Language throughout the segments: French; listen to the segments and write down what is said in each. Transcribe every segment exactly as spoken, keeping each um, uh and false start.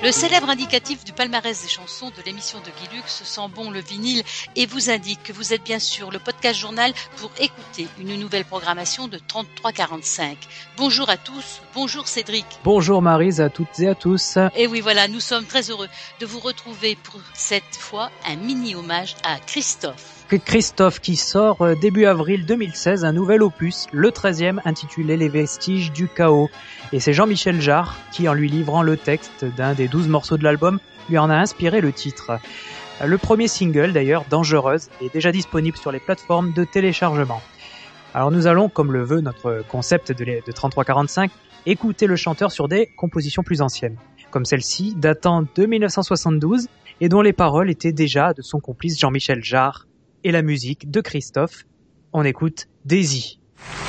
Le célèbre indicatif du palmarès des chansons de l'émission de Guy Lux sent bon le vinyle et vous indique que vous êtes bien sûr le podcast journal pour écouter une nouvelle programmation de trente-trois quarante-cinq. Bonjour à tous, bonjour Cédric. Bonjour Maryse à toutes et à tous. Et oui voilà, nous sommes très heureux de vous retrouver pour cette fois un mini hommage à Christophe. Christophe qui sort euh, début avril deux mille seize un nouvel opus, le treizième, intitulé Les vestiges du chaos. Et c'est Jean-Michel Jarre qui, en lui livrant le texte d'un des douze morceaux de l'album, lui en a inspiré le titre. Le premier single d'ailleurs, Dangereuse, est déjà disponible sur les plateformes de téléchargement. Alors nous allons, comme le veut notre concept de, de trente-trois quarante-cinq, écouter le chanteur sur des compositions plus anciennes, comme celle-ci datant de dix-neuf cent soixante-douze et dont les paroles étaient déjà de son complice Jean-Michel Jarre, et la musique de Christophe. On écoute Daisy.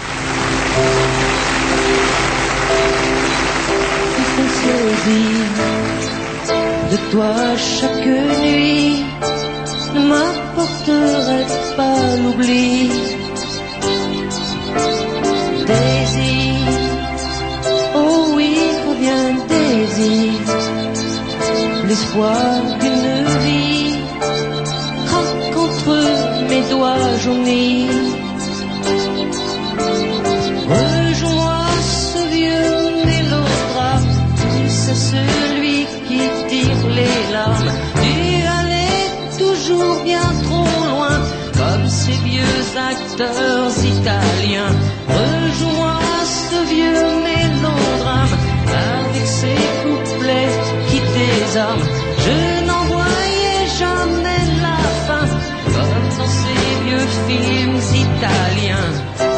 De toi chaque nuit ne m'apporterait pas l'oubli. Daisy, oh oui, reviens Daisy, l'espoir d'une vie craque entre mes doigts jaunis. Rejoins-moi ce vieux mélodrame, c'est celui qui tire les larmes. Tu allais toujours bien trop loin, comme ces vieux acteurs italiens. Rejoins-moi ce vieux mélodrame, avec ses couplets qui désarment. Je n'en voyais jamais la fin, comme dans ces vieux films italiens.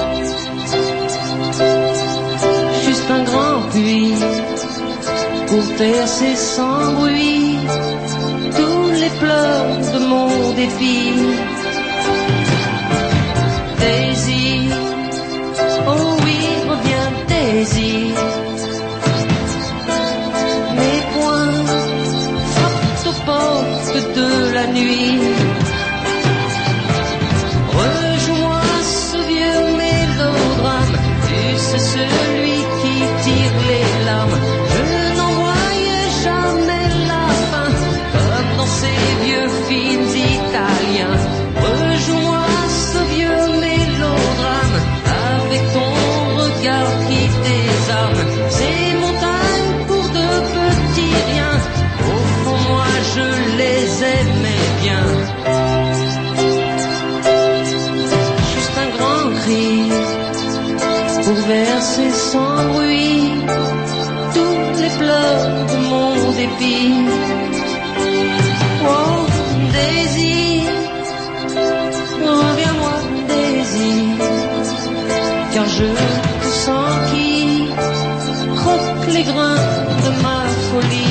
Juste un grand puits pour verser sans bruit tous les pleurs de mon dépit. Daisy, oh oui, reviens Daisy. Mes poings frappent aux portes de la nuit. Rejoins-moi ce vieux mélodrame, tu sais celui qui tire les larmes. Je n'en voyais jamais la fin, comme dans ces vieux films italiens. Rejoins-moi ce vieux mélodrame, avec ton regard qui désarme. Ces montagnes pour de petits riens, au fond moi je les aimais bien. Juste un grand cri pour verser sans bruit tous les pleurs de mon dépit. Oh Daisy, reviens-moi Daisy, car je te sens qui croque les grains de ma folie.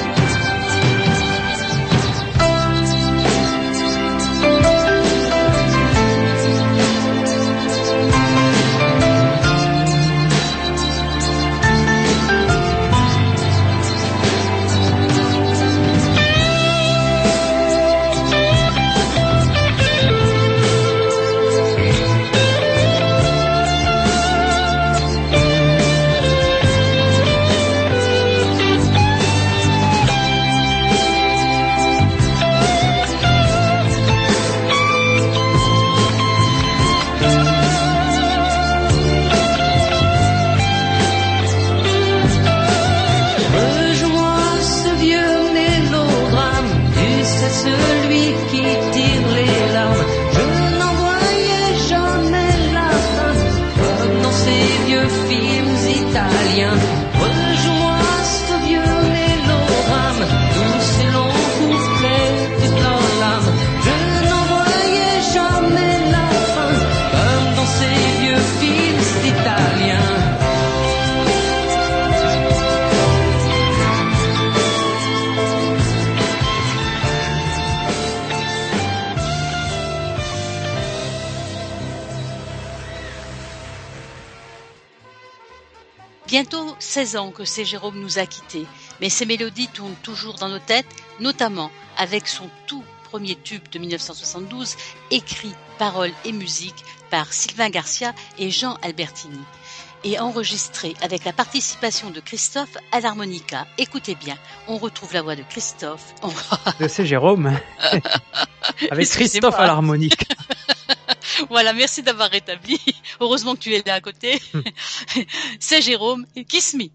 Bientôt seize ans que C. Jérôme nous a quittés, mais ses mélodies tournent toujours dans nos têtes, notamment avec son tout premier tube de dix-neuf cent soixante-douze, écrit, paroles et musique par Sylvain Garcia et Jean Albertini. et enregistré avec la participation de Christophe à l'harmonica. Écoutez bien, on retrouve la voix de Christophe. On... C'est Jérôme, avec Christophe à l'harmonique. Voilà, merci d'avoir rétabli. Heureusement que tu es là à côté. C'est Jérôme, Kiss Me.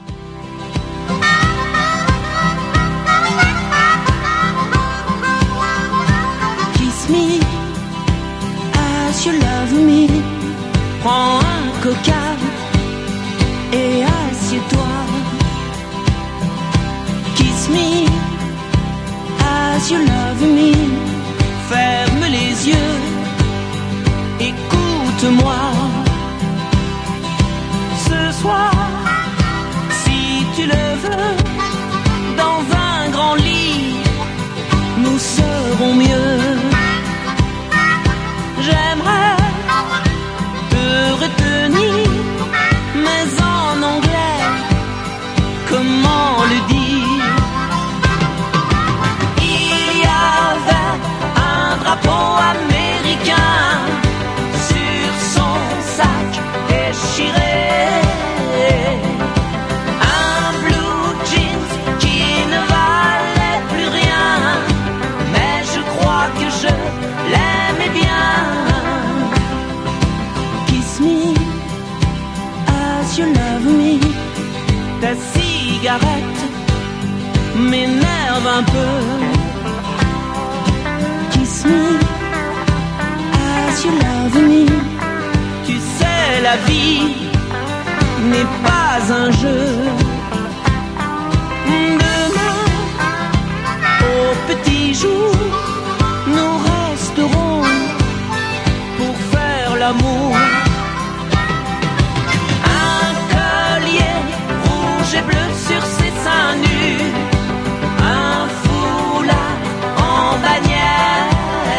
Kiss me as you love me. Prends un coca et assieds-toi. Kiss me as you love me. Ferme les yeux, écoute-moi. Ce soir, si tu le veux, dans un grand lit, nous serons mieux. J'aimerais te retenir, mais en anglais, comment le dire? Il y avait un drapeau américain sur son sac déchiré, un blue jeans qui ne valait plus rien, mais je crois que je l'aimais bien. Kiss me as you love me. Ta cigarette m'énerve un peu. Kiss me as you love me. Tu sais, la vie n'est pas un jeu. Demain, au petit jour, nous resterons pour faire l'amour. Un collier rouge et bleu sur ses seins nus, un foulard en bannière.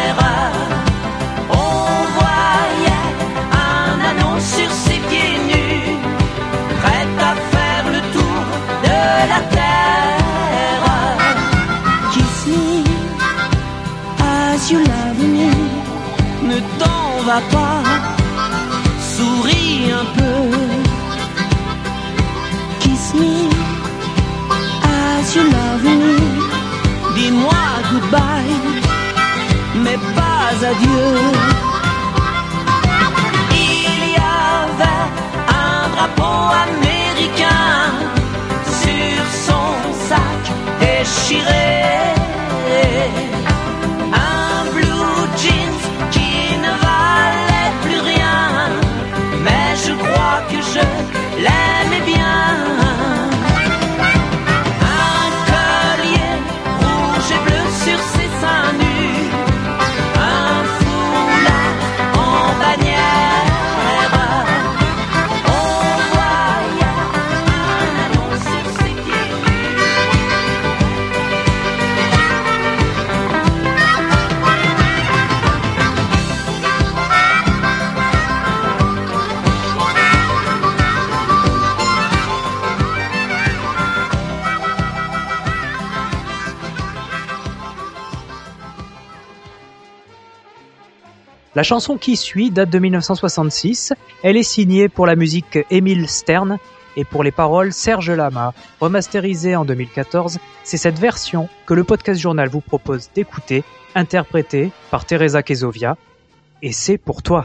On voyait un anneau sur ses pieds nus, prêt à faire le tour de la terre. Kiss me as you love me. Ne t'en va pas, souris un peu. Kiss me as you love me. Dis-moi goodbye, mais pas adieu. Il y avait un drapeau américain sur son sac déchiré, un blue jeans qui ne valait plus rien, mais je crois que je l'aimais bien. Un collier rouge et bleu sur ses seins nus, un foulard en bannière. On voyait un anneau sur ses pieds nus. La chanson qui suit date de mille neuf cent soixante-six. Elle est signée pour la musique Émile Stern et pour les paroles Serge Lama. Remasterisée en deux mille quatorze, c'est cette version que le podcast journal vous propose d'écouter, interprétée par Teresa Kesovia. Et c'est pour toi.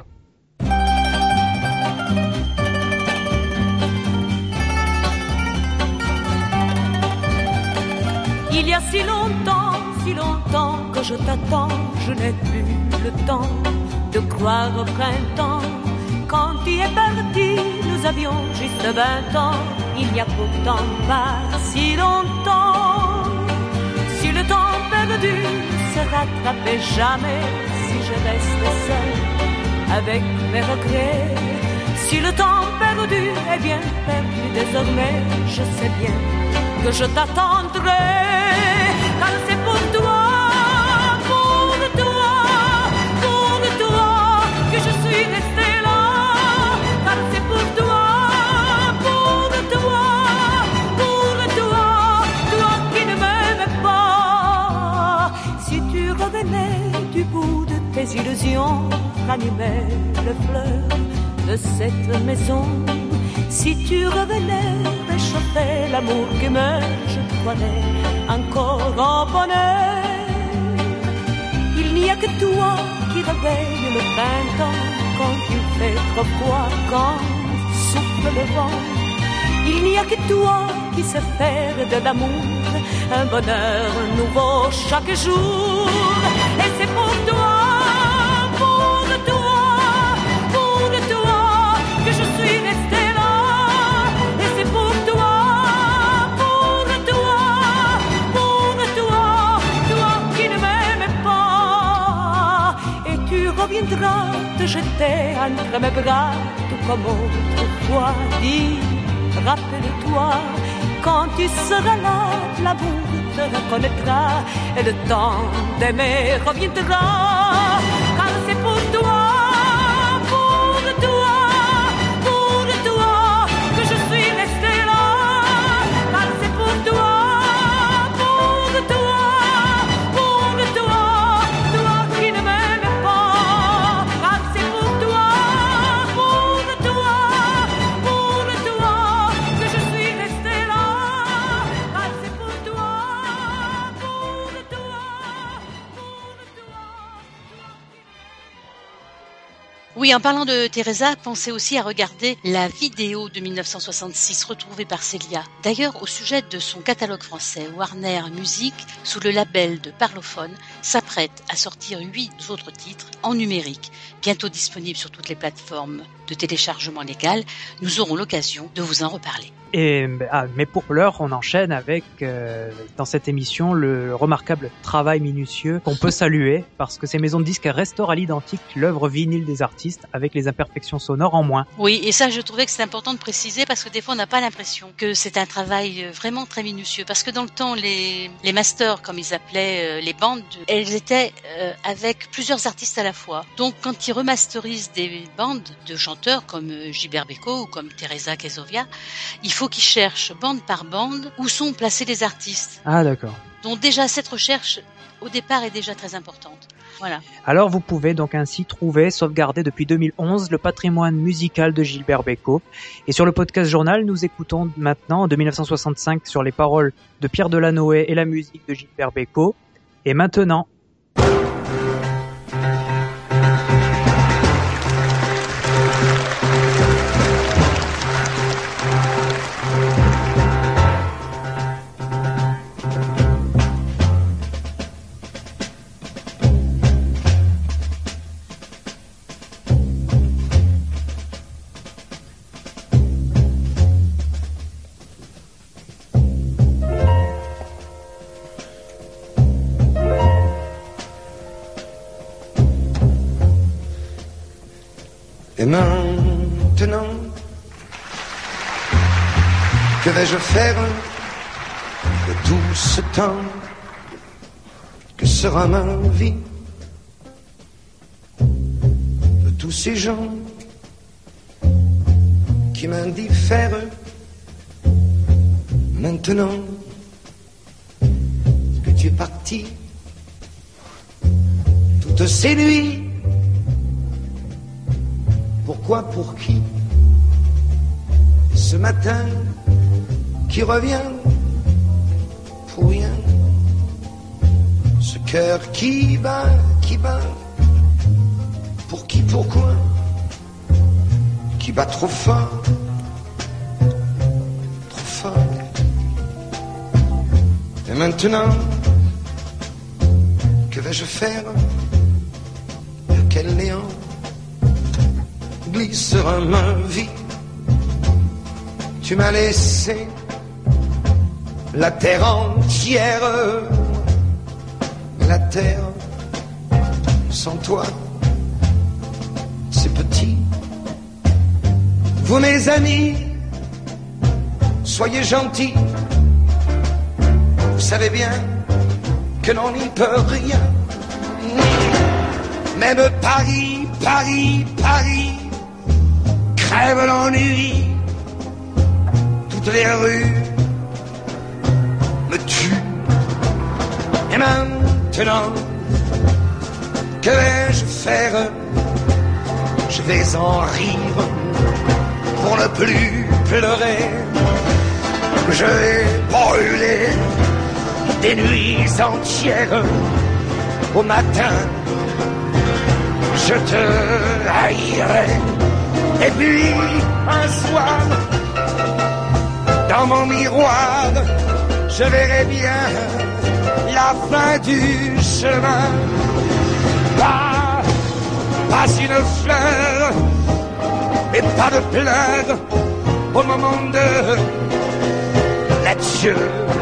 Il y a si longtemps, si longtemps que je t'attends, je n'ai plus le temps de croire au printemps. Quand tu es parti, nous avions juste vingt ans. Il n'y a pourtant pas si longtemps. Si le temps perdu ne se rattrapait jamais, si je restais seule avec mes regrets, si le temps perdu est bien perdu désormais, je sais bien que je t'attendrai, car c'est pour toi, pour toi, pour toi que je suis restée là, car c'est pour toi, pour toi, pour toi, toi qui ne m'aimes pas. Si tu revenais du bout de tes illusions, ranimais les fleurs de cette maison, Si tu revenais réchauffer l'amour que me je croirais encore en bonheur. Il n'y a que toi qui réveille le printemps quand il fait trop froid, quand souffle le vent. Il n'y a que toi qui sais faire de l'amour un bonheur nouveau chaque jour. Et c'est pour toi, pour toi, pour toi que je suis restée là. Et c'est pour toi, pour toi, pour toi, toi qui ne m'aimes pas. Et tu reviendras te jeter entre mes bras, tout comme autrefois. Dis, rappelle-toi, quand tu seras là, l'amour te reconnaîtra et le temps d'aimer reviendra. Car c'est pour toi, pour toi, pour toi que je suis restée là. Car c'est pour toi, pour toi, pour toi, toi qui ne m'aimes pas. Car c'est pour toi, pour toi, pour toi que je suis restée là. Car c'est pour toi, pour toi, pour toi. Oui, en parlant de Teresa, pensez aussi à regarder la vidéo de mille neuf cent soixante-six retrouvée par Célia. D'ailleurs, au sujet de son catalogue français, Warner Music, sous le label de Parlophone, s'apprête à sortir huit autres titres en numérique, bientôt disponibles sur toutes les plateformes de téléchargement légal. Nous aurons l'occasion de vous en reparler. Et, ah, mais pour l'heure, on enchaîne avec, euh, dans cette émission, le remarquable travail minutieux qu'on peut saluer, parce que ces maisons de disques restaurent à l'identique l'œuvre vinyle des artistes, avec les imperfections sonores en moins. Oui, et ça, je trouvais que c'est important de préciser, parce que des fois, on n'a pas l'impression que c'est un travail vraiment très minutieux. Parce que dans le temps, les, les masters, comme ils appelaient euh, les bandes, elles étaient euh, avec plusieurs artistes à la fois. Donc, quand ils remasterisent des bandes de chanteurs comme euh, Gilbert Bécaud ou comme Teresa Quesovia, il faut qu'ils cherchent bande par bande où sont placés les artistes. Ah, d'accord. Donc déjà, cette recherche, au départ, est déjà très importante. Voilà. Alors vous pouvez donc ainsi trouver, sauvegarder depuis deux mille onze, le patrimoine musical de Gilbert Bécaud. Et sur le podcast journal, nous écoutons maintenant, de mille neuf cent soixante-cinq, sur les paroles de Pierre Delanoë et la musique de Gilbert Bécaud. Et maintenant... Et maintenant, que vais-je faire de tout ce temps? Que sera ma vie de tous ces gens qui m'indiffèrent? Maintenant que tu es parti, toutes ces nuits, pourquoi, pour qui? Ce matin qui revient pour rien. Ce cœur qui bat, qui bat. Pour qui, pourquoi? Qui bat trop fort, trop fort. Et maintenant, que vais-je faire? De quel néant glissera ma vie? Tu m'as laissé la terre entière, la terre sans toi, c'est petit. Vous mes amis, soyez gentils, vous savez bien que l'on n'y peut rien. Même Paris, Paris, Paris crève l'ennui. Toutes les rues me tuent. Et maintenant, que vais-je faire? Je vais en rire. pour ne plus pleurer. Je vais brûler des nuits entières. Au matin, je te haïrai. Et puis, un soir, dans mon miroir, je verrai bien la fin du chemin. Pas, pas une fleur, et pas de pleurs au moment de l'adieu.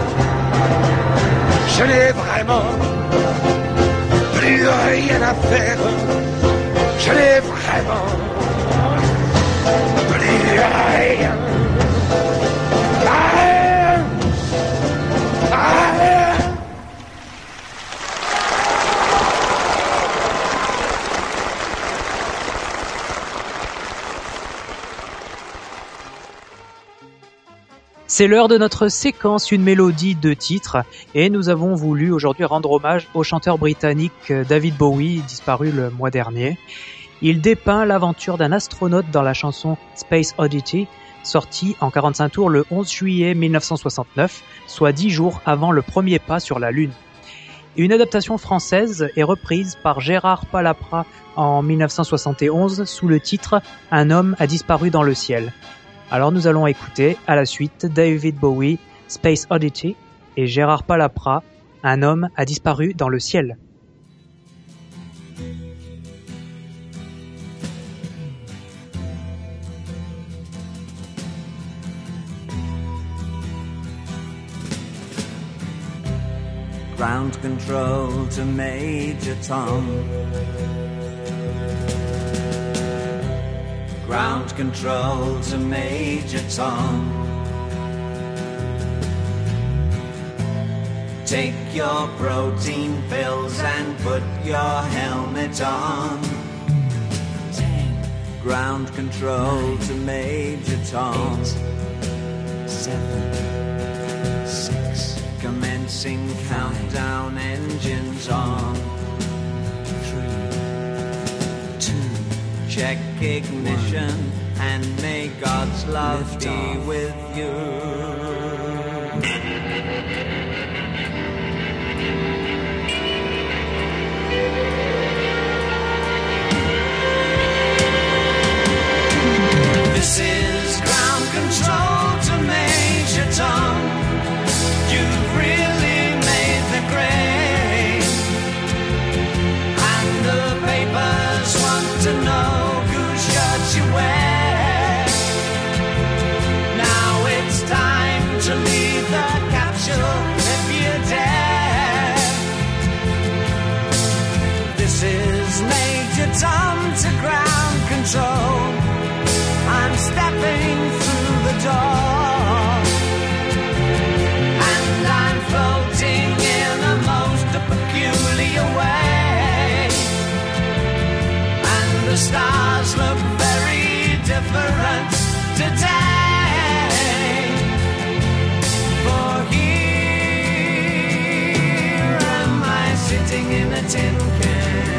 Je n'ai vraiment plus rien à faire. Je n'ai vraiment plus rien. Ah, ah. C'est l'heure de notre séquence Une mélodie, deux titres, et nous avons voulu aujourd'hui rendre hommage au chanteur britannique David Bowie, disparu le mois dernier. Il dépeint l'aventure d'un astronaute dans la chanson Space Oddity, sortie en quarante-cinq tours le onze juillet mille neuf cent soixante-neuf, soit dix jours avant le premier pas sur la Lune. Une adaptation française est reprise par Gérard Palaprat en mille neuf cent soixante et onze sous le titre « Un homme a disparu dans le ciel ». Alors nous allons écouter à la suite David Bowie, Space Oddity, et Gérard Palaprat, Un homme a disparu dans le ciel. Ground control to Major Tom. Ground control to Major Tom. Take your protein pills and put your helmet on. Ten. Ground control nine, to Major Tom. Eight, seven, six. Commencing countdown, engines on. Three, two. Check ignition one, and may God's love be off with you. This is ground control to Major Tom. You've really made the grade, and the papers want to know whose shirt you wear. Now it's time to leave the capsule if you dare. This is Major Tom to ground control. I'm stepping through the door, and I'm floating in a most peculiar way, and the stars look very different today. For here am I sitting in a tin can.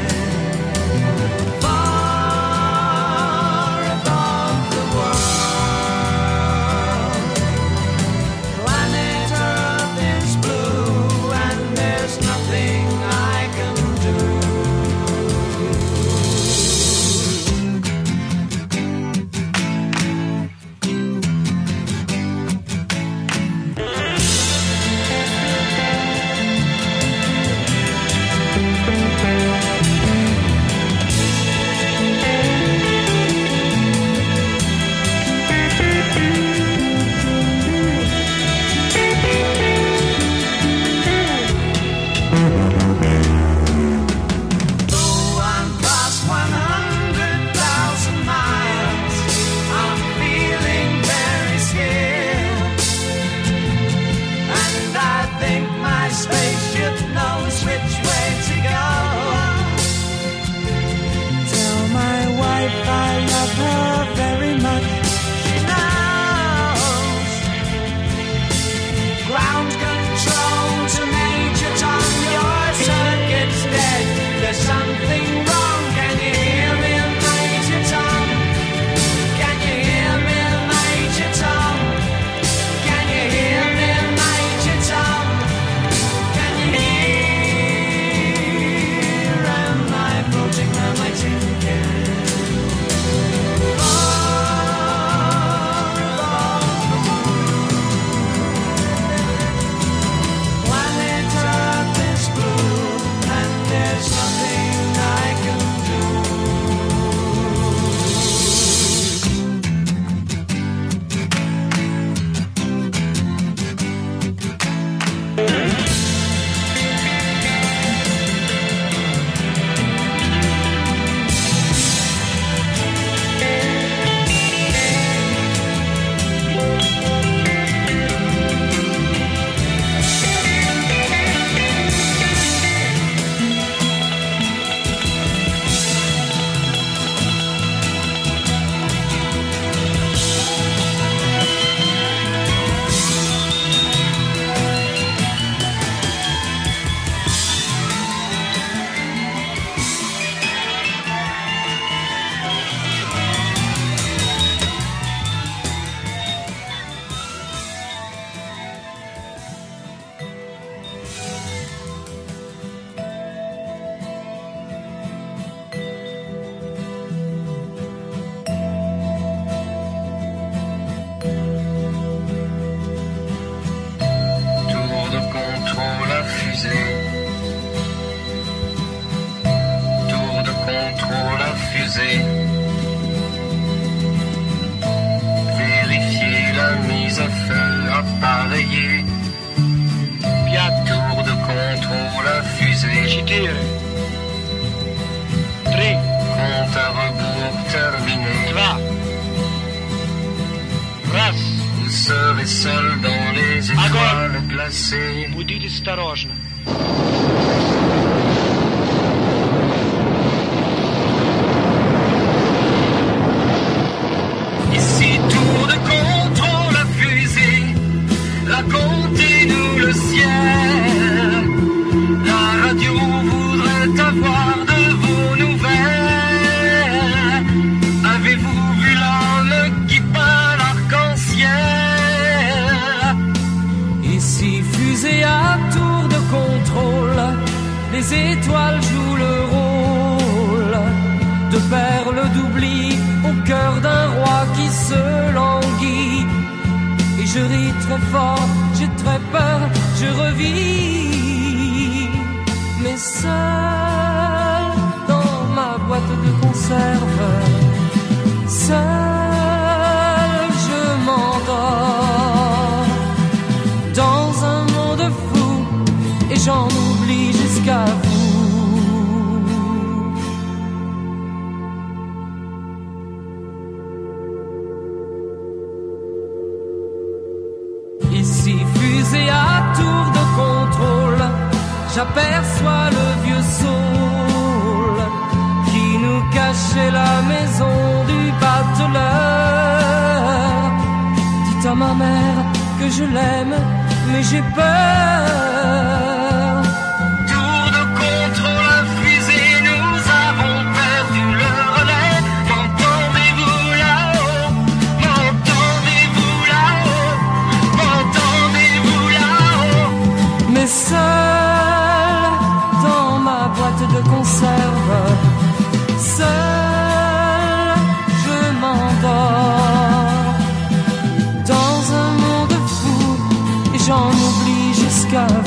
Recitire. Tre. Compte à rebours terminé. Dva. Раз. Vous serez seul dans les étoiles glacées. Будите осторожны. Ici, tour de contrôle à fusée. Racontez-nous le ciel. La radio voudrait avoir de vos nouvelles. Avez-vous vu l'homme qui peint l'arc-en-ciel? Ici, fusée à tour de contrôle, les étoiles jouent le rôle de perles d'oubli au cœur d'un roi qui se languit. Et je ris très fort, j'ai très peur, je revis. Mais seul dans ma boîte de conserve, seul je m'endors dans un monde fou et j'en oublie jusqu'à vous. Ici, fusée à tour de contrôle, j'aperçois le vieux saule qui nous cachait la maison du bateleur. Dites à ma mère que je l'aime, mais j'ai peur. Tour de contrôle à fusée, nous avons perdu le relais. M'entendez-vous là-haut? M'entendez-vous là-haut? M'entendez-vous là-haut? Mais seul dans ma boîte de conserve, seul je m'endors dans un monde fou et j'en oublie jusqu'à vous.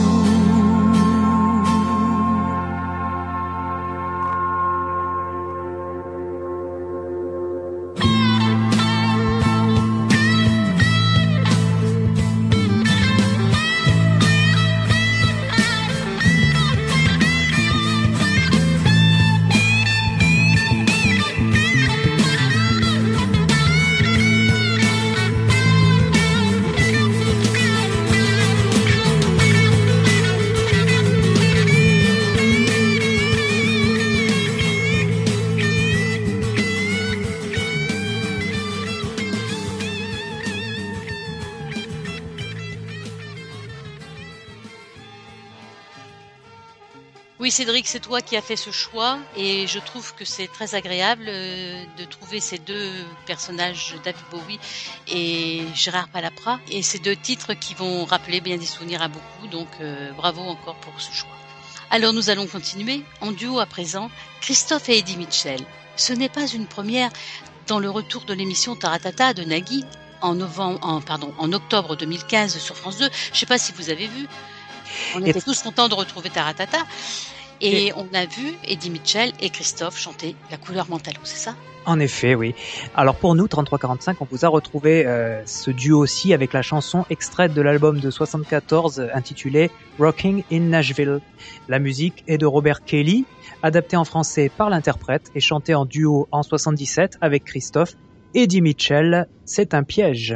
Oui, Cédric, c'est toi qui as fait ce choix et je trouve que c'est très agréable euh, de trouver ces deux personnages, David Bowie et Gérard Palapra, et ces deux titres qui vont rappeler bien des souvenirs à beaucoup, donc euh, bravo encore pour ce choix. Alors nous allons continuer en duo à présent, Christophe et Eddie Mitchell. Ce n'est pas une première dans le retour de l'émission Taratata de Nagui en, novembre, en, pardon, en octobre deux mille quinze sur France deux. Je ne sais pas si vous avez vu. On était et... tous contents de retrouver Taratata. Et, et on a vu Eddie Mitchell et Christophe chanter La couleur Mentalo, c'est ça? En effet, oui. Alors pour nous, trente-trois quarante-cinq, on vous a retrouvé euh, ce duo-ci avec la chanson extraite de l'album de soixante-quatorze intitulé Rocking in Nashville. La musique est de Robert Kelly, adaptée en français par l'interprète et chantée en duo en soixante-dix-sept avec Christophe. Eddie Mitchell, c'est un piège.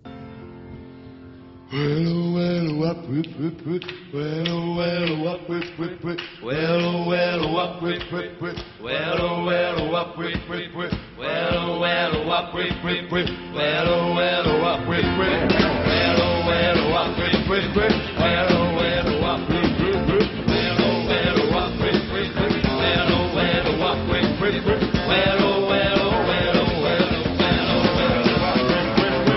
Well, oh, well, oh, up, whip, whip, whip. Well, oh, well, oh, up, whip, whip, whip. Well, oh, well, oh, up, whip, whip, whip. Well, oh, well, oh, up, whip, whip, whip. Well, oh, well, oh, up, whip, whip, whip. Well, oh, well, oh, up, whip, whip. Well, oh, well, oh, up, whip, whip, whip. Well, oh, well, oh, up, whip, whip, whip. Well, oh, well, oh, up, whip, whip, whip. Well, oh, well, oh, up, whip, whip, whip. Well, oh, well, oh, well, oh, well, oh, well, oh, well, oh, up, whip, whip, whip.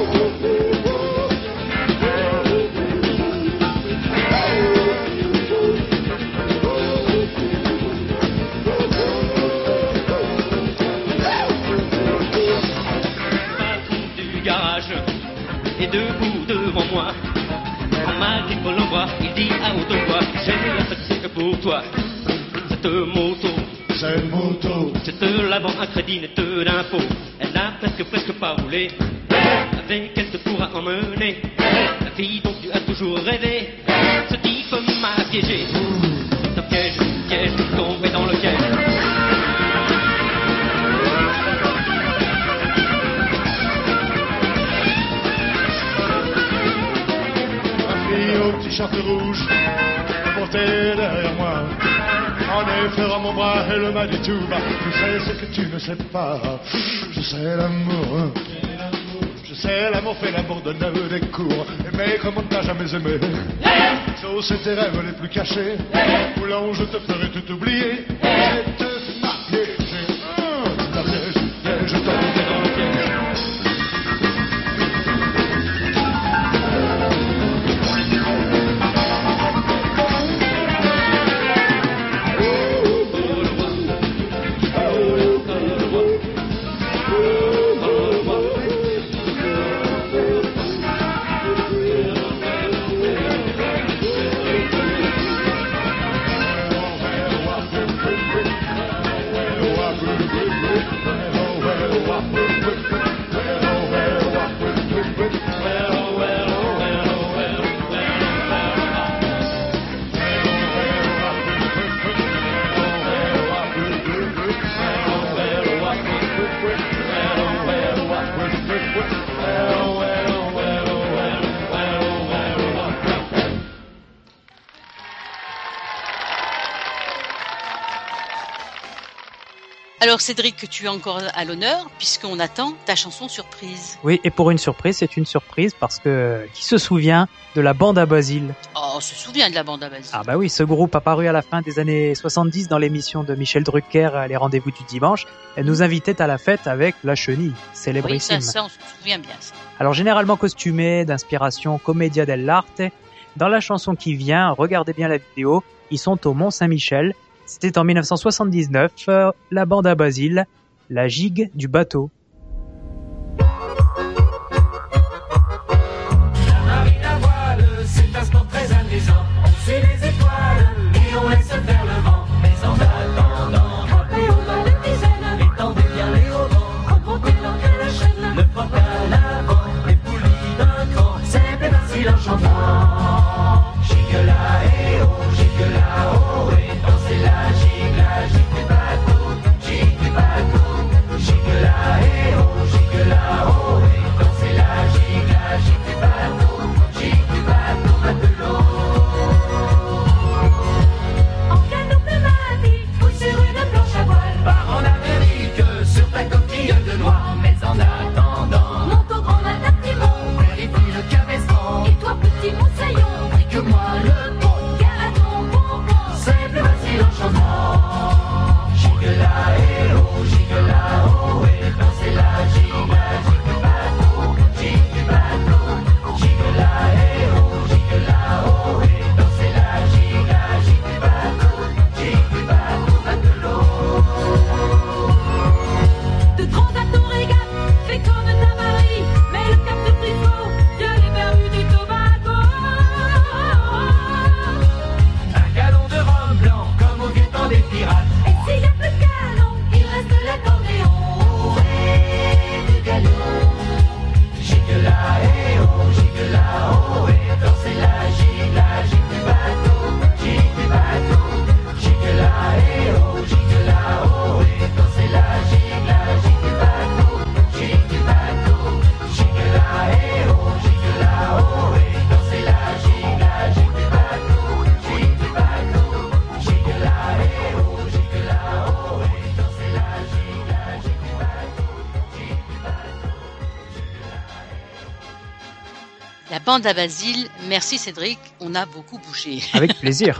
Et debout devant moi, en Marie Paul l'envoie, il dit à haute voix, j'ai la fatigue pour toi. Cette moto, cette moto, cette l'avant un crédit net d'impôt, elle n'a presque presque pas roulé. Avec elle te pourra emmener la fille dont tu as toujours rêvé. Ce type m'a piégé. rouge, porté derrière moi. En effet, mon bras, elle m'a dit tout bas. Tu sais ce que tu ne sais pas. Je sais l'amour. Je sais l'amour fait l'amour de neuf des cours. Aimer comme on ne t'a jamais aimé. Sauf c'est tes rêves les plus cachés. Où l'on je te ferai tout oublier. Et te marier. La piège, piège, je t'envoie dans le piège. Alors Cédric, tu es encore à l'honneur puisqu'on attend ta chanson surprise. Oui, et pour une surprise, c'est une surprise parce que qui se souvient de la bande à Basile? Oh, on se souvient de la bande à Basile. Ah bah oui, ce groupe apparu à la fin des années soixante-dix dans l'émission de Michel Drucker, Les Rendez-vous du Dimanche. Elle nous invitait à la fête avec La Chenille, célébrissime. Oui, ça, ça, on se souvient bien. Ça. Alors généralement costumé, d'inspiration commedia dell'arte, dans la chanson qui vient, regardez bien la vidéo, ils sont au Mont-Saint-Michel. C'était en mille neuf cent soixante-dix-neuf, euh, la bande à Basile, la gigue du bateau. La marine à voile, c'est un sport très amusant. On suit les étoiles et on laisse faire le vent. Mais en attendant, frappez au bas de dizaines, étendez bien les haubans, remontez l'ancre la chaîne, le port à l'avant, les poulies d'un cran, c'est plus facile en chantant. Gigue là et oh, gigue là oh, et dansez la gigue, la gigue du bateau, gigue du bateau, gigue là et oh, gigue là oh, et dansez la gigue, la gigue du bateau, gigue du bateau, matelot. En canot pneumatique ou sur une planche à voile, part en Amérique sur ta coquille de noix. Mais en attendant, monte au grand adaptement, vérifie le cabestan, et toi petit moussaillon, brique-moi le pont, car à ton bonbon, c'est plus facile en chantant. Gigue là et oh, gigue là oh, et dansez la gigue, la gigue du bateau, gigue du bateau, gigue là et oh, gigue là oh, et dansez la gigue, la gigue du bateau, gigue du bateau, matelot. De grands bateaux régatent, fait comme ta Marie, mais le cap de Trifot, Dieu les verrues du Tobago. Un galon de rhum blanc, comme au vieux temps des pirates. Et s'il y a plus de galon, il reste l'accordéon et du galon. Gigue là et oh, gigue là oh, et dansez la gigue, la gigue du bateau, gigue du bateau, gigue là et oh, gigue là oh, et dansez la gigue, la gigue du bateau, gigue du bateau, gigue là et oh, gigue là oh, et dansez la gigue, la gigue du bateau, gigue du bateau, gigue là et oh, gigue là oh, et dansez la gigue, la gigue du bateau, gigue du bateau. La bande à Basile, merci Cédric, on a beaucoup bougé. Avec plaisir.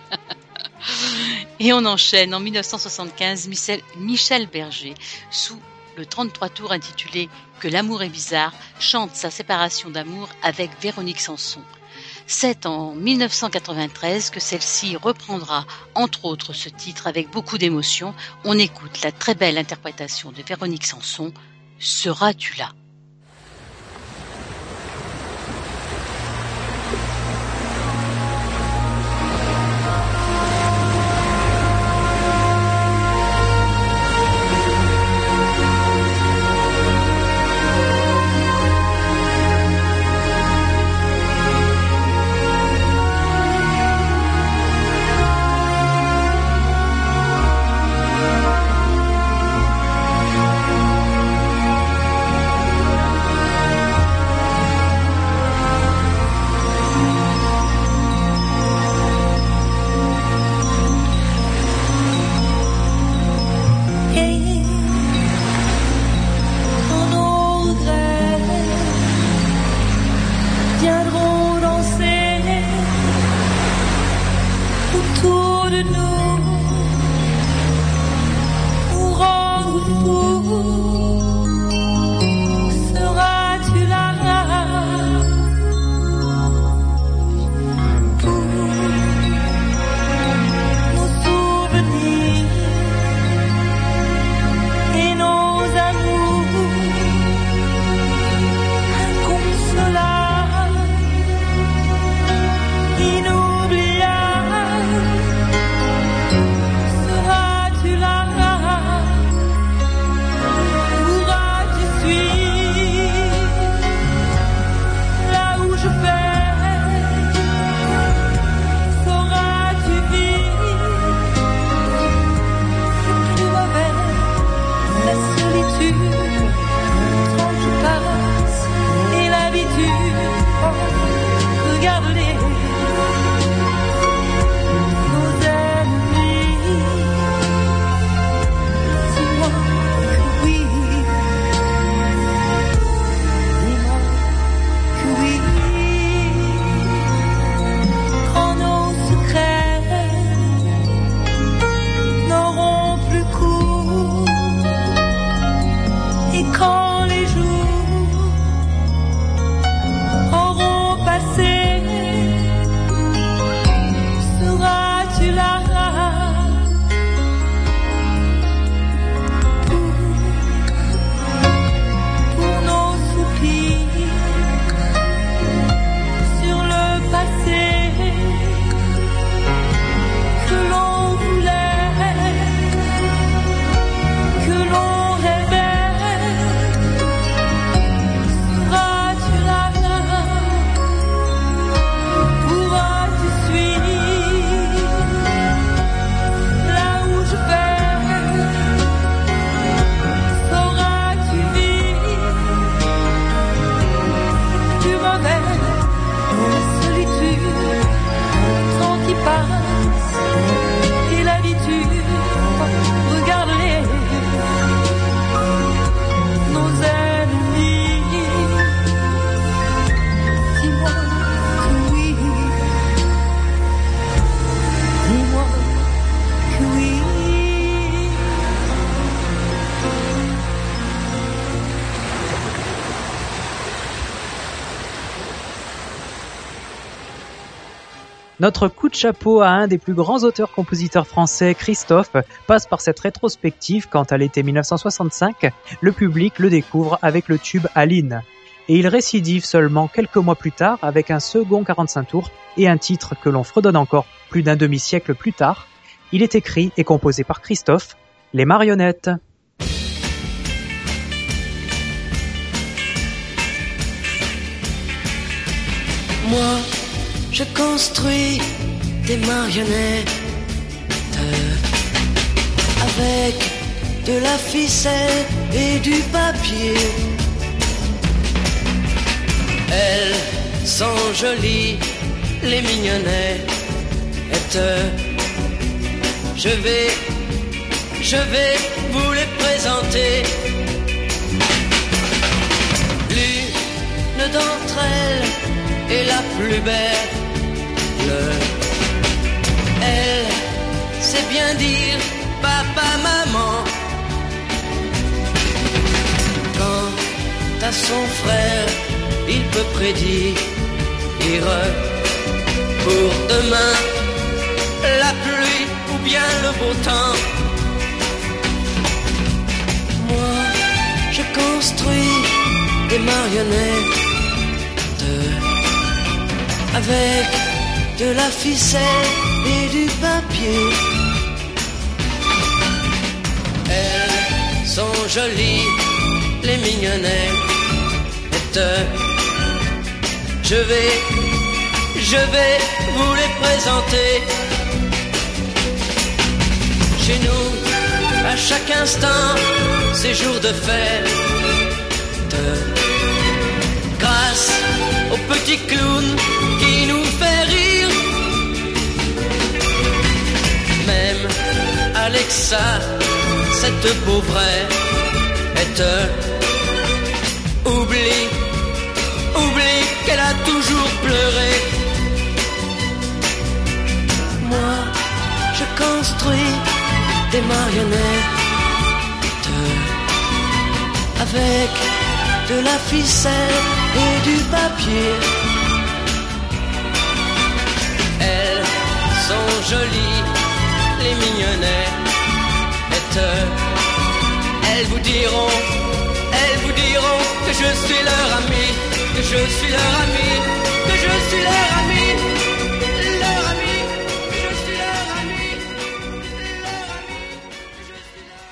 Et on enchaîne en mille neuf cent soixante-quinze, Michel, Michel Berger, sous le trente-trois tours intitulé « Que l'amour est bizarre », chante sa séparation d'amour avec Véronique Sanson. C'est en mille neuf cent quatre-vingt-treize que celle-ci reprendra entre autres ce titre avec beaucoup d'émotion. On écoute la très belle interprétation de Véronique Sanson, « Seras-tu là ?» Seras-tu Notre coup de chapeau à un des plus grands auteurs-compositeurs français, Christophe, passe par cette rétrospective quand à l'été mille neuf cent soixante-cinq, le public le découvre avec le tube Aline. Et il récidive seulement quelques mois plus tard avec un second quarante-cinq tours et un titre que l'on fredonne encore plus d'un demi-siècle plus tard. Il est écrit et composé par Christophe, Les Marionnettes. Moi, je construis des marionnettes avec de la ficelle et du papier. Elles sont jolies, les mignonnettes. Je vais, je vais vous les présenter. L'une d'entre elles est la plus belle. Elle sait bien dire papa, maman. Quant à son frère, il peut prédire pour demain la pluie ou bien le beau temps. Moi, je construis des marionnettes avec de la ficelle et du papier. Elles sont jolies, les mignonnettes. Je vais, je vais vous les présenter. Chez nous, à chaque instant, c'est jour de fête. Grâce au petit clown qui nous fait rire. Même Alexa, cette pauvrette, oublie, oublie qu'elle a toujours pleuré. Moi, je construis des marionnettes avec de la ficelle et du papier. Elles sont jolies, les mignonnettes. Elles vous diront, elles vous diront que je suis leur ami, que je suis leur ami, que je suis leur ami, leur ami, que je suis leur ami, leur ami, que je suis leur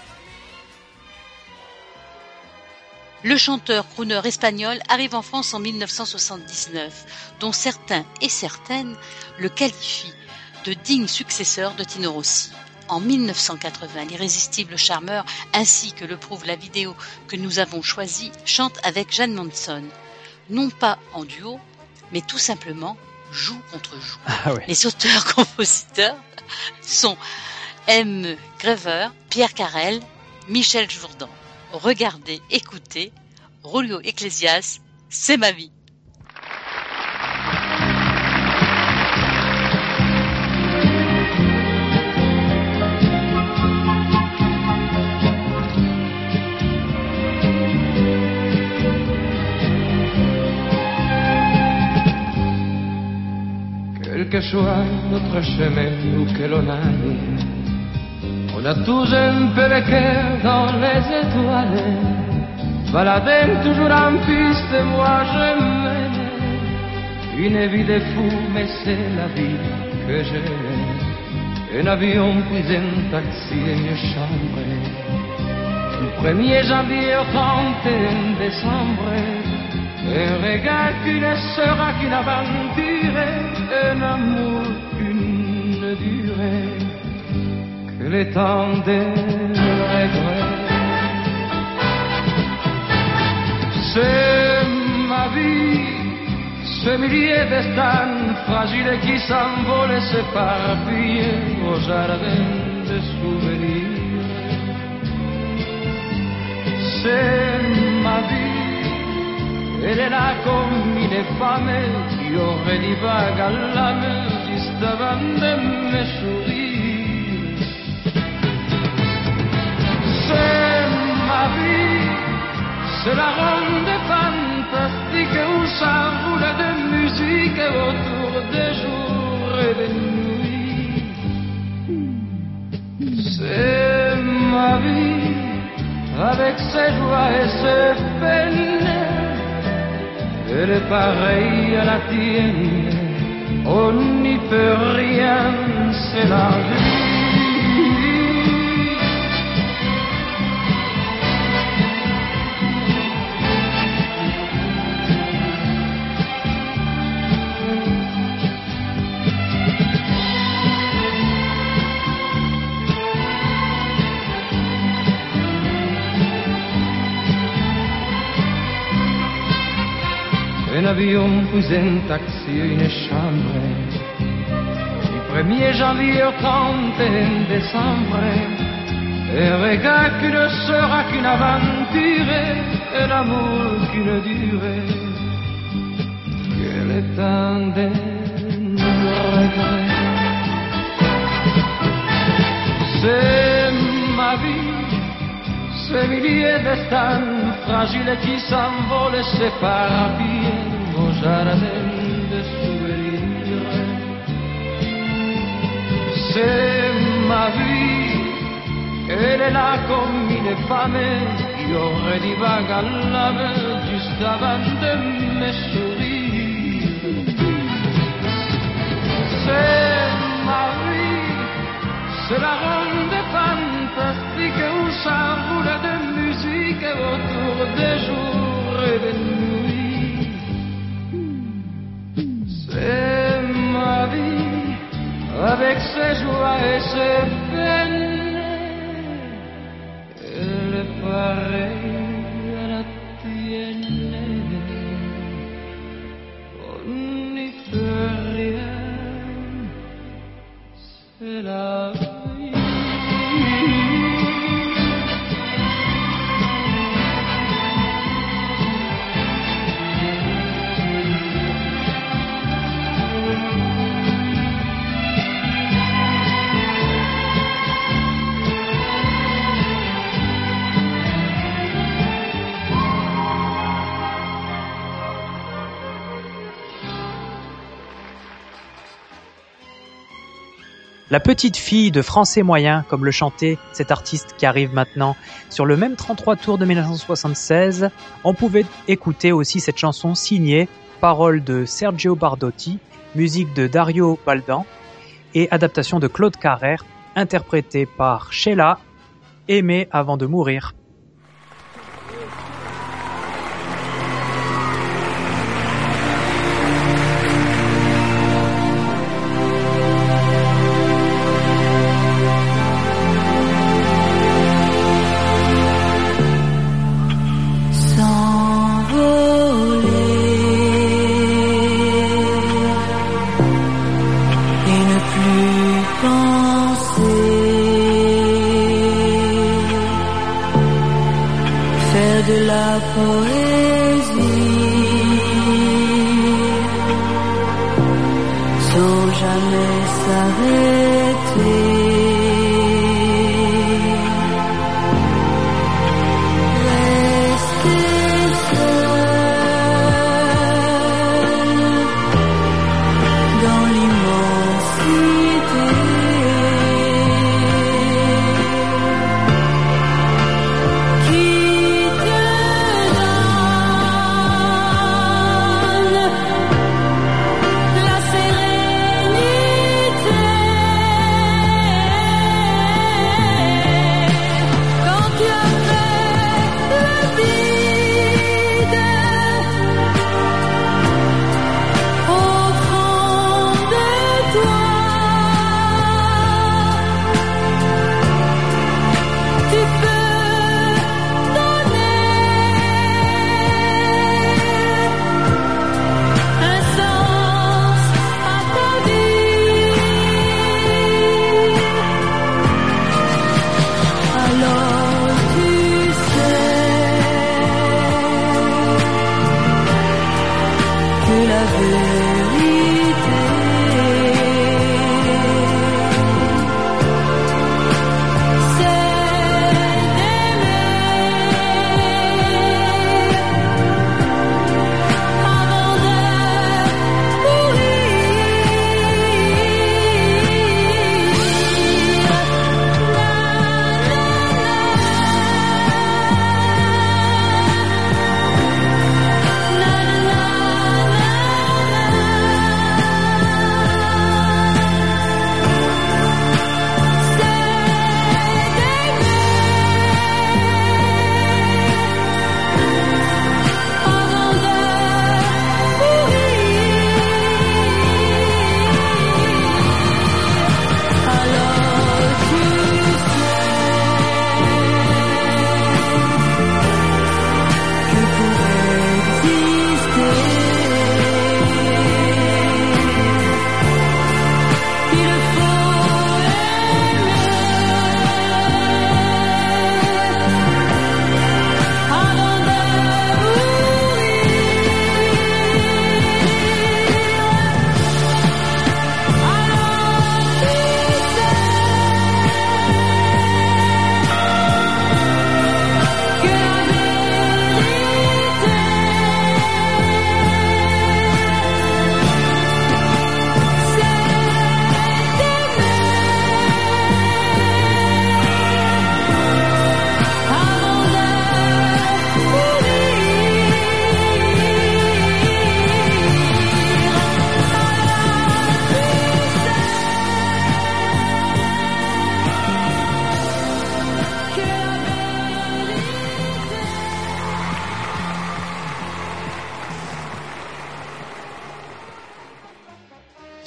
ami. Le chanteur crooner espagnol arrive en France en mille neuf cent soixante-dix-neuf, dont certains et certaines le qualifient de digne successeur de Tino Rossi. En mille neuf cent quatre-vingts, l'irrésistible charmeur, ainsi que le prouve la vidéo que nous avons choisie, chante avec Jeanne Manson. Non pas en duo, mais tout simplement joue contre joue. Ah ouais. Les auteurs-compositeurs sont M. Grever, Pierre Carrel, Michel Jourdan. Regardez, écoutez, Rolio Ecclesias, c'est ma vie. Quel que soit notre chemin où que l'on aille, on a tous un peu le cœur dans les étoiles. Baladem toujours en piste, moi je mène une vie de fou, mais c'est la vie que j'ai. Un avion, puis un taxi et une chambre. Du premier janvier au trente et un décembre, un regard qu'une sera qu'une aventure, un amour qu'une durée, que le temps des regrets. C'est ma vie, ce millier d'estans fragiles qui s'envolent et s'éparpillent au jardin de souvenirs. C'est ma vie. Elle est là comme une femme qui aurait dit vague à l'âme juste avant de me sourire. C'est ma vie, c'est la ronde fantastique où s'enroule de musique autour des jours et des C'est ma vie, avec ses joies et ses peines. Elle est pareille à la tienne, on n'y peut rien, c'est la vie. Un avion, puis un taxi, une chambre. Du premier janvier au trente et un décembre. Un regard qui ne sera qu'une aventure, et l'amour qu'une durée. Que le temps de nos regrets. C'est ma vie. Ces milliers destins fragiles qui s'envolent et s'éparpillent au jardin de souvenirs. C'est ma vie, elle est là comme une femme qui aurait dit vague à la main juste avant de me sourire. C'est ma vie, c'est la ronde fantastique où s'enroule de musique autour des jours et des nuits. C'est ma vie, avec ses joies et ses peines. Elle est pareille à la tienne. On n'y peut rien, c'est la vie. La petite fille de français moyen, comme le chantait cet artiste qui arrive maintenant sur le même trente-trois tours de dix-neuf cent soixante-seize. On pouvait écouter aussi cette chanson signée, paroles de Sergio Bardotti, musique de Dario Baldan et adaptation de Claude Carrère, interprétée par Sheila, Aimer avant de mourir. De la poésie sans jamais s'arrêter. Rester seul dans l'immensité. Qui te donne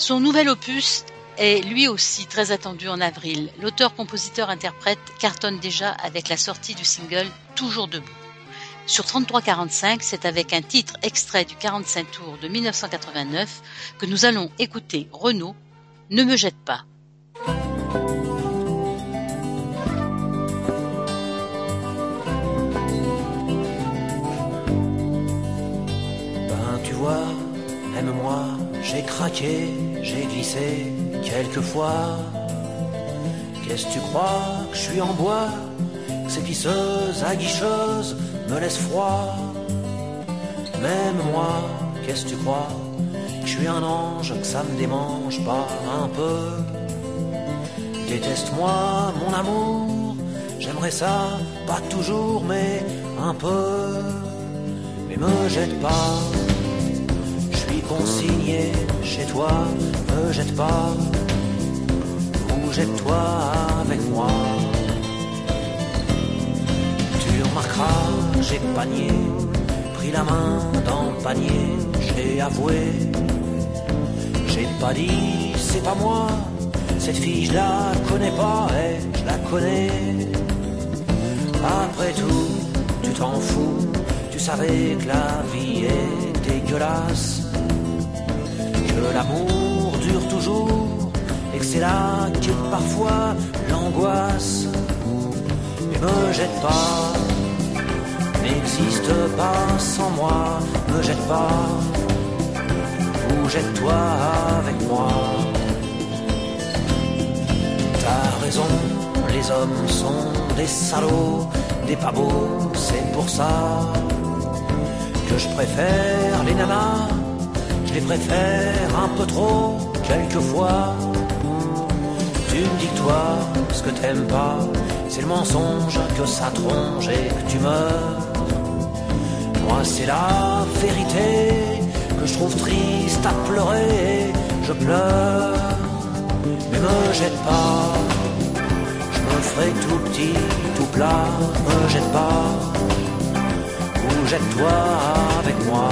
Son nouvel opus est lui aussi très attendu en avril. L'auteur-compositeur-interprète cartonne déjà avec la sortie du single Toujours debout. Sur trente-trois quarante-cinq, c'est avec un titre extrait du quarante-cinq tours de dix-neuf cent quatre-vingt-neuf que nous allons écouter Renaud, Ne me jette pas. Ben tu vois, aime-moi, j'ai craqué, j'ai glissé quelquefois. Qu'est-ce que tu crois que je suis en bois? Que ces pisseuses aguicheuses me laissent froid. Même moi, qu'est-ce que tu crois? Que je suis un ange, que ça me démange pas un peu. Déteste-moi mon amour, j'aimerais ça, pas toujours mais un peu. Mais me jette pas, je suis consigné chez toi. Me jette pas, ou jette-toi avec moi. Tu remarqueras, j'ai panier, pris la main dans le panier, j'ai avoué. J'ai pas dit, c'est pas moi, cette fille je la connais pas, et je la connais. Après tout, tu t'en fous, tu savais que la vie est dégueulasse, que l'amour dure toujours, et que c'est là qu'est parfois l'angoisse. Mais me jette pas, n'existe pas sans moi, me jette pas, ou jette-toi avec moi. T'as raison, les hommes sont des salauds, des pas beaux, c'est pour ça que je préfère les nanas, je les préfère un peu trop, quelquefois. Tu me dis que toi, ce que t'aimes pas, c'est le mensonge, que ça tronche et que tu meurs. Moi c'est la vérité que je trouve triste à pleurer, je pleure. Mais me jette pas, je me ferai tout petit, tout plat. Me jette pas, ou jette-toi avec moi.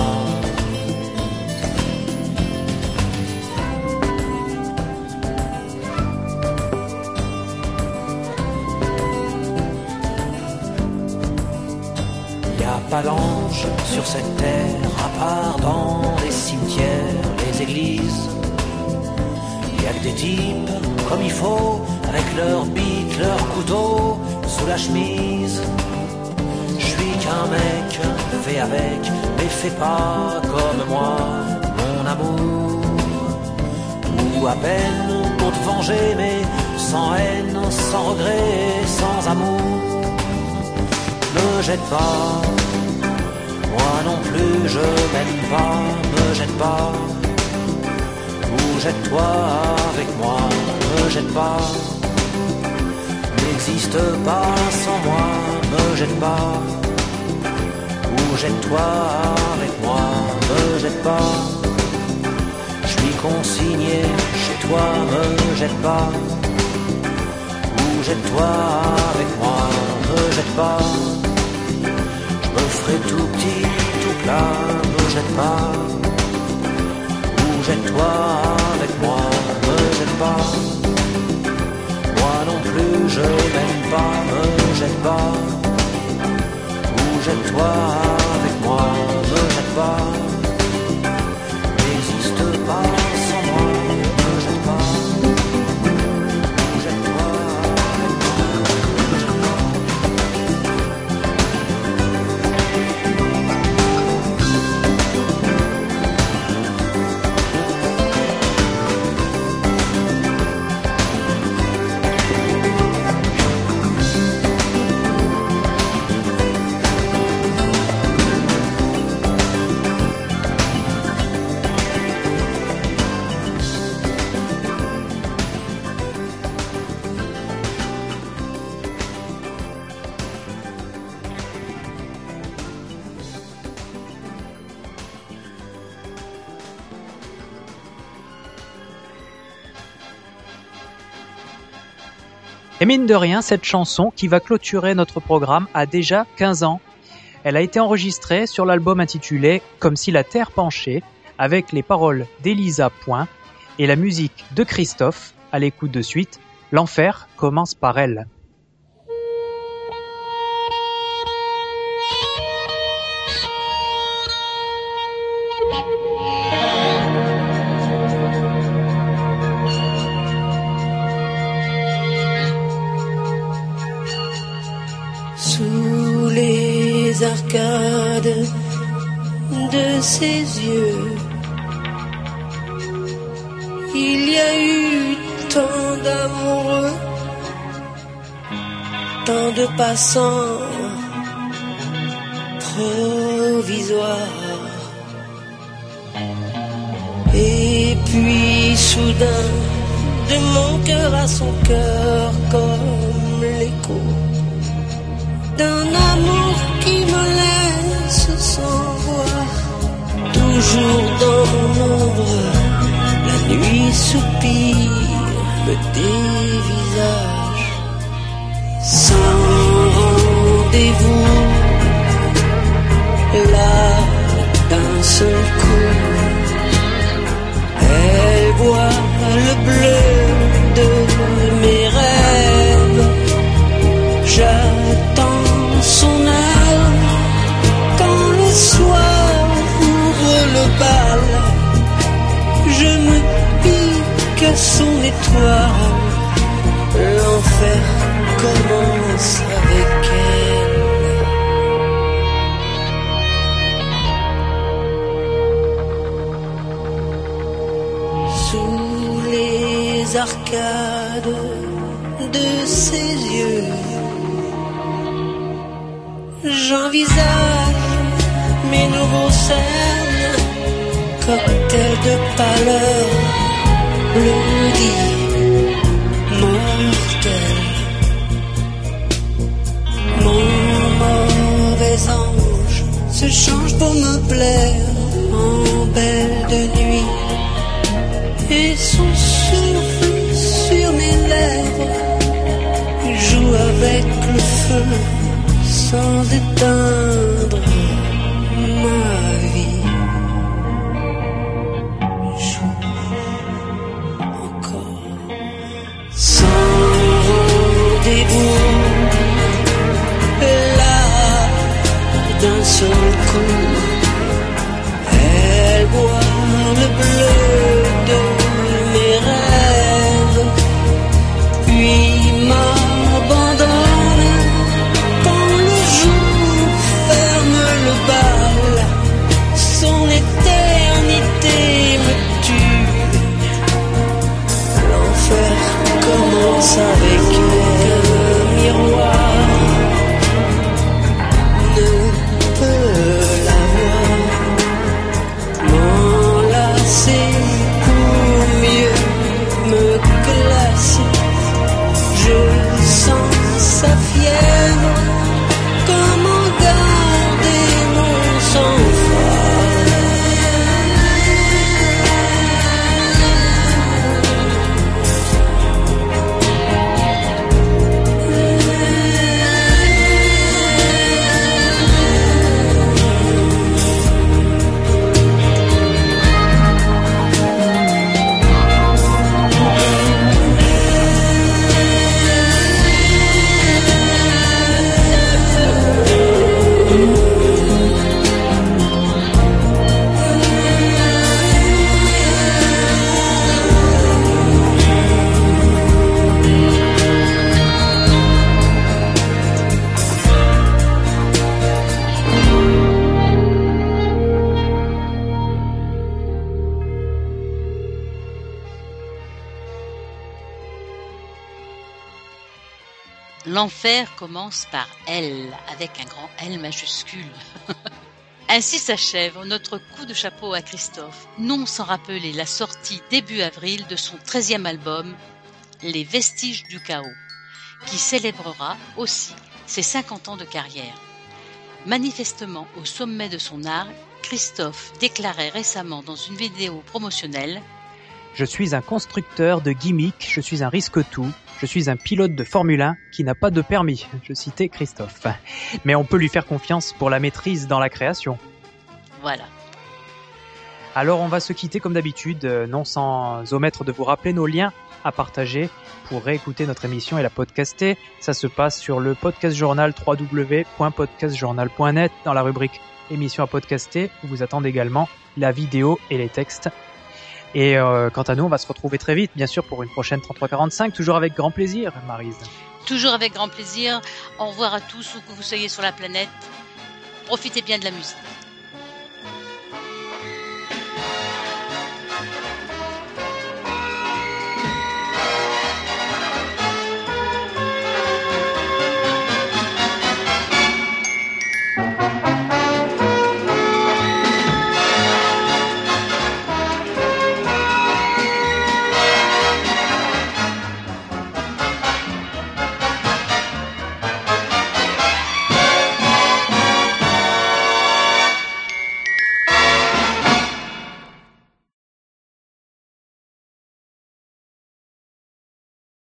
Pas d'ange sur cette terre, à part dans les cimetières, les églises. Y'a que des types comme il faut, avec leurs bites, leurs couteaux sous la chemise. Je suis qu'un mec fait avec, mais fais pas comme moi, mon amour. Ou à peine pour te venger, mais sans haine, sans regret, sans amour. Ne jette pas, moi non plus je m'aime pas, me jette pas, ou jette-toi avec moi, me jette pas, n'existe pas sans moi, me jette pas, ou jette-toi avec moi, me jette pas, je suis consigné chez toi, me jette pas, ou jette-toi avec moi, me jette pas. Me ferai tout petit, tout plat, me jette pas, ou jette-toi avec moi, me jette pas. Moi non plus je m'aime pas, me jette pas, ou jette-toi avec moi, me jette pas. N'existe pas sans moi, me jette pas, ou jette-toi avec moi, me jette pas. Et mine de rien, cette chanson qui va clôturer notre programme a déjà quinze ans. Elle a été enregistrée sur l'album intitulé Comme si la terre penchait, avec les paroles d'Elisa Point, et la musique de Christophe, à l'écoute de suite, L'enfer commence par elle. Sous les arcades de ses yeux, il y a eu tant d'amoureux, tant de passants provisoires. Et puis soudain, de mon cœur à son cœur, comme l'écho d'un amour qui me laisse sans voix, toujours dans mon ombre, la nuit soupire, me dévisage, sans rendez-vous, là, d'un seul coup, elle voit le bleu de mes rêves, j'attends son heure, quand le soir ouvre le bal, je me pique à son étoile, l'enfer commence avec elle. Sous les arcades de ses yeux, j'envisage mes nouveaux cernes, cocktail de pâleur, blondie, mortel. Mon mauvais ange se change pour me plaire en belle de nuit, et son souffle sur mes lèvres joue avec le feu sans éteindre ma vie. Joue encore sans rendez-vous, là d'un seul coup, elle voit le bleu de mes rêves, puis m'abandonne. Son éternité me tue. L'enfer commence avec le miroir. Ne peut la voir. M'enlacer pour mieux me classer. Je sens sa fièvre. Comment garder mon sang-froid? L'enfer commence par L, avec un grand L majuscule. Ainsi s'achève notre coup de chapeau à Christophe, non sans rappeler la sortie début avril de son treizième album, Les Vestiges du Chaos, qui célébrera aussi ses cinquante ans de carrière. Manifestement au sommet de son art, Christophe déclarait récemment dans une vidéo promotionnelle « Je suis un constructeur de gimmicks, je suis un risque-tout, je suis un pilote de Formule un qui n'a pas de permis. » Je citais Christophe. Mais on peut lui faire confiance pour la maîtrise dans la création. Voilà. Alors on va se quitter comme d'habitude, euh, non sans omettre de vous rappeler nos liens à partager pour réécouter notre émission et la podcaster. Ça se passe sur le podcast journal w w w point podcast journal point net dans la rubrique émission à podcaster où vous attendez également la vidéo et les textes. Et euh, quant à nous, on va se retrouver très vite, bien sûr, pour une prochaine trente-trois quarante-cinq, toujours avec grand plaisir, Maryse. Toujours avec grand plaisir. Au revoir à tous, où que vous soyez sur la planète. Profitez bien de la musique.